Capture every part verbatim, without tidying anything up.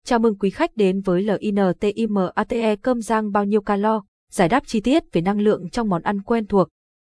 Chào mừng quý khách đến với LINTIMATE cơm rang bao nhiêu calo, giải đáp chi tiết về năng lượng trong món ăn quen thuộc.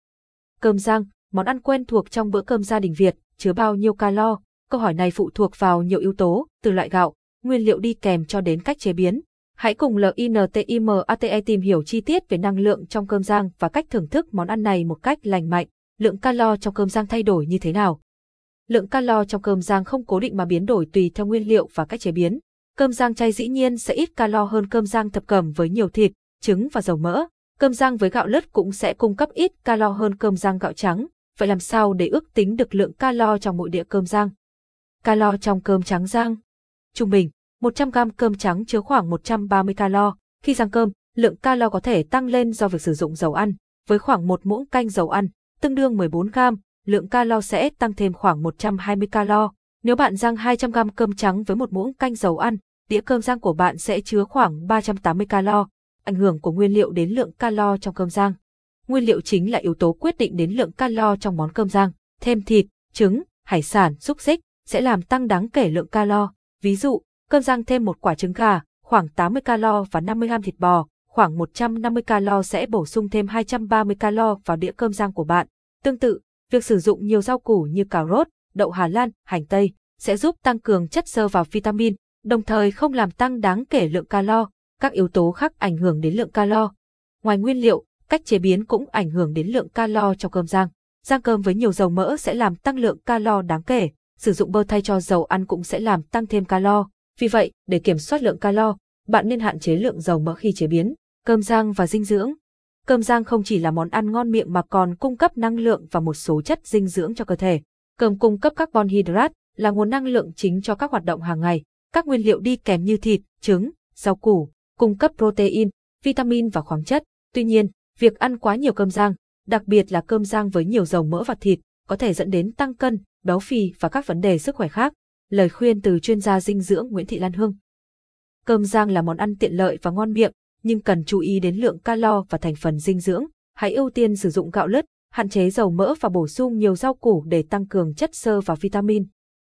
Cơm rang, món ăn quen thuộc trong bữa cơm gia đình Việt, chứa bao nhiêu calo? Câu hỏi này phụ thuộc vào nhiều yếu tố, từ loại gạo, nguyên liệu đi kèm cho đến cách chế biến. Hãy cùng LINTIMATE tìm hiểu chi tiết về năng lượng trong cơm rang và cách thưởng thức món ăn này một cách lành mạnh. Lượng calo trong cơm rang thay đổi như thế nào? Lượng calo trong cơm rang không cố định mà biến đổi tùy theo nguyên liệu và cách chế biến. Cơm rang chay dĩ nhiên sẽ ít calo hơn cơm rang thập cẩm với nhiều thịt, trứng và dầu mỡ. Cơm rang với gạo lứt cũng sẽ cung cấp ít calo hơn cơm rang gạo trắng. Vậy làm sao để ước tính được lượng calo trong mỗi đĩa cơm rang? Calo trong cơm trắng rang. Trung bình, một trăm gam cơm trắng chứa khoảng một trăm ba mươi calo. Khi rang cơm, lượng calo có thể tăng lên do việc sử dụng dầu ăn. Với khoảng một muỗng canh dầu ăn, tương đương mười bốn gam, lượng calo sẽ tăng thêm khoảng một trăm hai mươi calo. Nếu bạn rang hai trăm gam cơm trắng với một muỗng canh dầu ăn, đĩa cơm rang của bạn sẽ chứa khoảng ba trăm tám mươi calo. Ảnh hưởng của nguyên liệu đến lượng calo trong cơm rang. Nguyên liệu chính là yếu tố quyết định đến lượng calo trong món cơm rang. Thêm thịt, trứng, hải sản, xúc xích sẽ làm tăng đáng kể lượng calo. Ví dụ, cơm rang thêm một quả trứng gà, khoảng tám mươi calo và năm mươi gam thịt bò, khoảng một trăm năm mươi calo sẽ bổ sung thêm hai trăm ba mươi calo vào đĩa cơm rang của bạn. Tương tự, việc sử dụng nhiều rau củ như cà rốt, đậu Hà Lan, hành tây sẽ giúp tăng cường chất xơ và vitamin, đồng thời không làm tăng đáng kể lượng calo. Các yếu tố khác ảnh hưởng đến lượng calo. Ngoài nguyên liệu, cách chế biến cũng ảnh hưởng đến lượng calo trong cơm rang. Rang cơm với nhiều dầu mỡ sẽ làm tăng lượng calo đáng kể, sử dụng bơ thay cho dầu ăn cũng sẽ làm tăng thêm calo. Vì vậy, để kiểm soát lượng calo, bạn nên hạn chế lượng dầu mỡ khi chế biến. Cơm rang và dinh dưỡng. Cơm rang không chỉ là món ăn ngon miệng mà còn cung cấp năng lượng và một số chất dinh dưỡng cho cơ thể. Cơm cung cấp carbon hydrate là nguồn năng lượng chính cho các hoạt động hàng ngày. Các nguyên liệu đi kèm như thịt, trứng, rau củ cung cấp protein, vitamin và khoáng chất. Tuy nhiên, việc ăn quá nhiều cơm rang, đặc biệt là cơm rang với nhiều dầu mỡ và thịt, có thể dẫn đến tăng cân, béo phì và các vấn đề sức khỏe khác. Lời khuyên từ chuyên gia dinh dưỡng Nguyễn Thị Lan Hương. Cơm rang là món ăn tiện lợi và ngon miệng, nhưng cần chú ý đến lượng calo và thành phần dinh dưỡng. Hãy ưu tiên sử dụng gạo lứt, hạn chế dầu mỡ và bổ sung nhiều rau củ để tăng cường chất xơ và vitamin.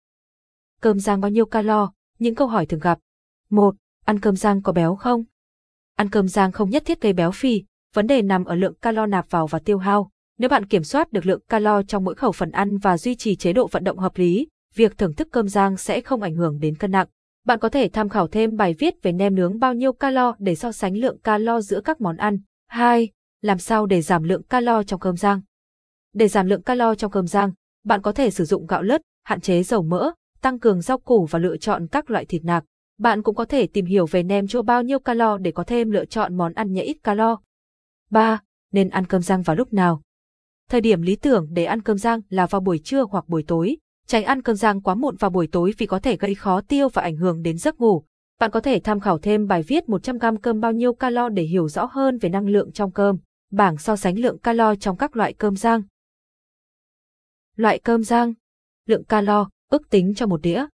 Cơm rang bao nhiêu calo? Những câu hỏi thường gặp. một. Ăn cơm rang có béo không? Ăn cơm rang không nhất thiết gây béo phì, vấn đề nằm ở lượng calo nạp vào và tiêu hao. Nếu bạn kiểm soát được lượng calo trong mỗi khẩu phần ăn và duy trì chế độ vận động hợp lý, việc thưởng thức cơm rang sẽ không ảnh hưởng đến cân nặng. Bạn có thể tham khảo thêm bài viết về nem nướng bao nhiêu calo để so sánh lượng calo giữa các món ăn. hai. Làm sao để giảm lượng calo trong cơm rang? Để giảm lượng calo trong cơm rang, bạn có thể sử dụng gạo lứt, hạn chế dầu mỡ, tăng cường rau củ và lựa chọn các loại thịt nạc. Bạn cũng có thể tìm hiểu về nem chua bao nhiêu calo để có thêm lựa chọn món ăn nhẹ ít calo. ba. Nên ăn cơm rang vào lúc nào? Thời điểm lý tưởng để ăn cơm rang là vào buổi trưa hoặc buổi tối. Tránh ăn cơm rang quá muộn vào buổi tối vì có thể gây khó tiêu và ảnh hưởng đến giấc ngủ. Bạn có thể tham khảo thêm bài viết một trăm gam cơm bao nhiêu calo để hiểu rõ hơn về năng lượng trong cơm. Bảng so sánh lượng calo trong các loại cơm rang. Loại cơm rang. Lượng calo, ước tính cho một đĩa.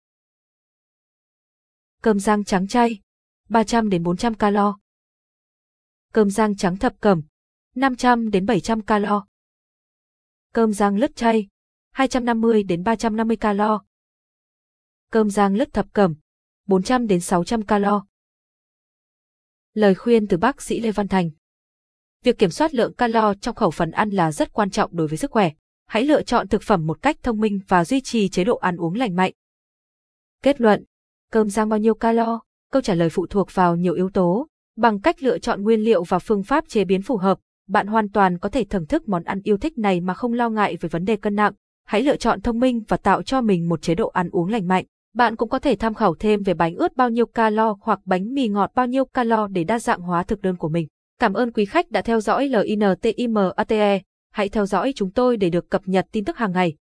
Cơm rang trắng chay, ba trăm đến bốn trăm calo. Cơm rang trắng thập cẩm, năm trăm đến bảy trăm calo. Cơm rang lứt chay, hai trăm năm mươi đến ba trăm năm mươi calo. Cơm rang lứt thập cẩm, bốn trăm đến sáu trăm calo. Lời khuyên từ bác sĩ Lê Văn Thành. Việc kiểm soát lượng calo trong khẩu phần ăn là rất quan trọng đối với sức khỏe. Hãy lựa chọn thực phẩm một cách thông minh và duy trì chế độ ăn uống lành mạnh. Kết luận. Cơm rang bao nhiêu calo? Câu trả lời phụ thuộc vào nhiều yếu tố. Bằng cách lựa chọn nguyên liệu và phương pháp chế biến phù hợp, bạn hoàn toàn có thể thưởng thức món ăn yêu thích này mà không lo ngại về vấn đề cân nặng. Hãy lựa chọn thông minh và tạo cho mình một chế độ ăn uống lành mạnh. Bạn cũng có thể tham khảo thêm về bánh ướt bao nhiêu calo hoặc bánh mì ngọt bao nhiêu calo để đa dạng hóa thực đơn của mình. Cảm ơn quý khách đã theo dõi LINTIMATE. Hãy theo dõi chúng tôi để được cập nhật tin tức hàng ngày.